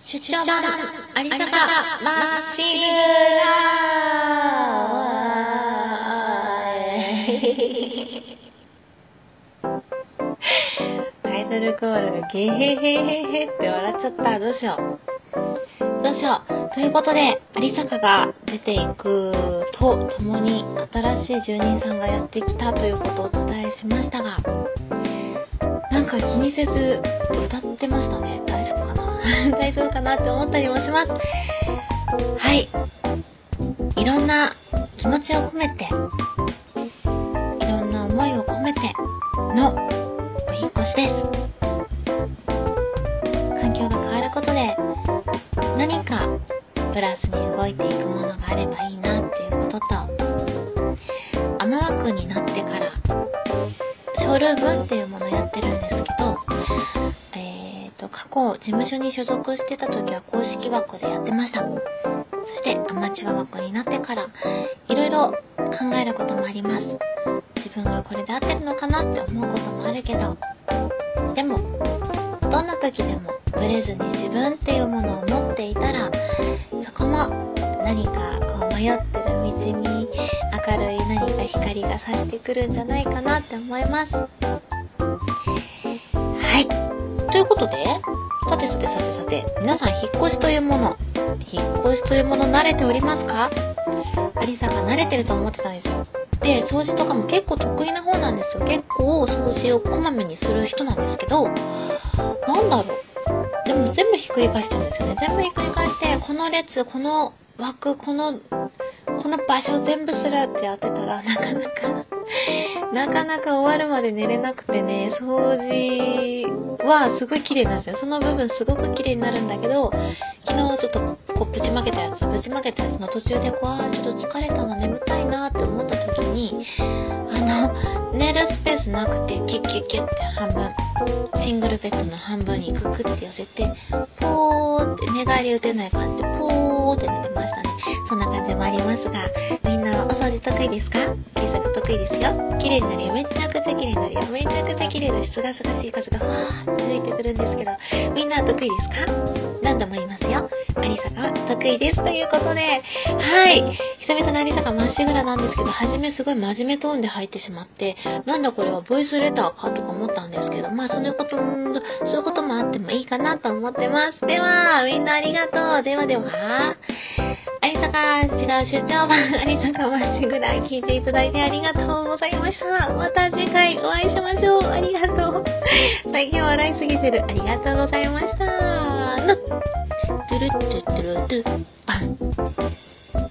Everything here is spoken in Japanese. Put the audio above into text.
出張版有坂まっしぐらタイトルコールがゲヘヘヘヘって笑っちゃった。どうしよう。ということで、有坂が出ていくとともに新しい住人さんがやってきたということをお伝えしましたが、なんか気にせず歌ってましたね。大丈夫かな大丈夫かなって思ったりもします。はい。いろんな気持ちを込めて、いろんな思いを込めてのお引っ越しです。環境が変わることで何かプラスに動いていくものがあればいいなっていうことと、雨枠になってからショールームっていうものをやってるんですけど、過去事務所に所属してた時は公式枠でやってました。そしてアマチュア枠になってからいろいろ考えることもあります。自分がこれで合ってるのかなって思うこともあるけど、でもどんな時でもブレずに自分っていうものを持っていたら、そこも何かこう迷ってる道に明るい何か光が差してくるんじゃないかなって思います。はい、ということで、さて皆さん引っ越しというもの慣れておりますか？有坂慣れてると思ってたんですよ。で、掃除とかも結構得意な方なんですよ。結構掃除をこまめにする人なんですけど、なんだろう。でも全部ひっくり返しちゃうんですよね。全部ひっくり返して、この列、この枠、この場所全部するってやってたら、なかなか終わるまで寝れなくてね、掃除はすごい綺麗なんですよ。その部分すごく綺麗になるんだけど、昨日ちょっとこうぶちまけたやつの途中でちょっと疲れたな、眠たいなって思った時に、寝るスペースなくて、キュッキュッキュッって半分、シングルベッドの半分にククって寄せて、ポーって寝返り打てない感じでポーって寝てましたね。そんな感じもありますが、みんなお掃除得意ですか？検索得意ですよ。綺麗になるよ。めちゃくちゃ綺麗になるよ。めちゃくちゃ綺麗だし、すがすがしい風がふわーって吹いてくるんですけど、みんな得意ですか？何度も言いますよ。有坂は得意ですということで、はい。久々の有坂まっしぐらなんですけど、初めすごい真面目トーンで入ってしまって、なんだこれはボイスレターかとか思ったんですけど、まあそういうこともあってもいいかなと思ってます。では、みんなありがとう。では、有坂違う出張版有坂まっしぐら聞いていただいてありがとうございました。また次回お会いしましょう。ありがとう。最近笑いすぎてる。ありがとうございました。トゥルットゥトゥルトゥパン。